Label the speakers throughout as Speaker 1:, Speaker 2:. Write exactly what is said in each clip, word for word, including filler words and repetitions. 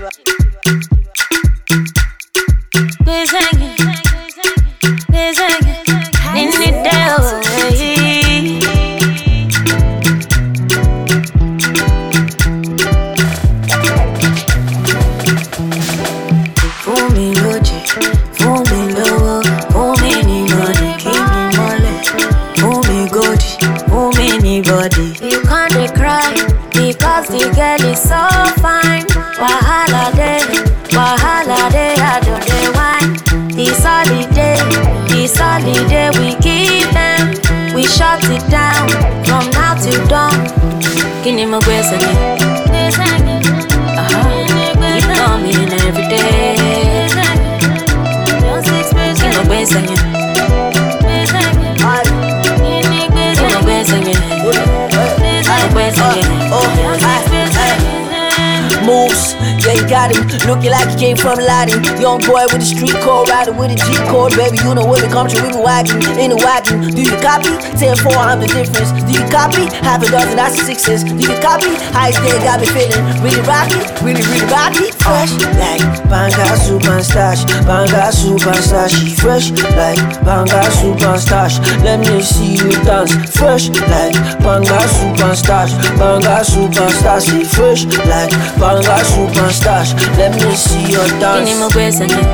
Speaker 1: Looking like he came from Latin. Young boy with a street code, riding with a G code. Baby, you know when it comes to we be wagging, in a wagon. Do you copy? ten four, I'm the difference. Do you copy? Half a dozen, that's the sixes. Do you copy? High day got me feeling really rocky, really, really rocky. Fresh like Banga Super Stash, Banga Super Stash. She fresh like Banga Super Stash. Let me see you dance. Fresh like Banga Super Stash, Banga Super Stash. She fresh like Banga Super Stash. Let me see your dance.
Speaker 2: Give me my grace again.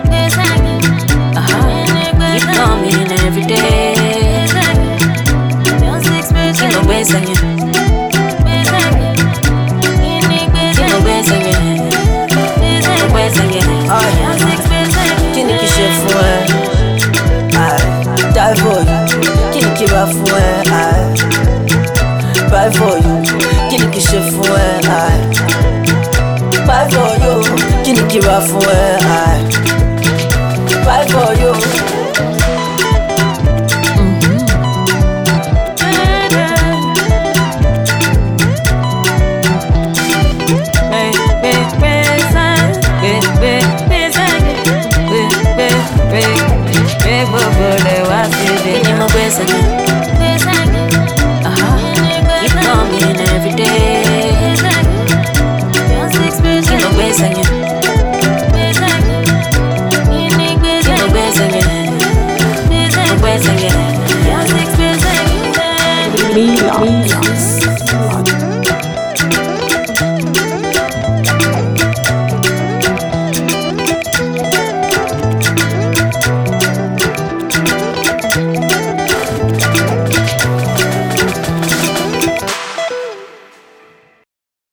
Speaker 2: Uh-huh. Keep coming every day. Give me my grace again. Give me my grace again. Give me my grace again.
Speaker 1: Qui n'est qui chef fouet? Aïe, die for you. Qui n'est qui va fouet? Aïe, buy for you. Qui n'est qui chef fouet? Aïe, buy for you. Qui n'est qui va fouet? Aïe, buy for you.
Speaker 2: Uh-huh. Keep coming every day. Keep my grace again.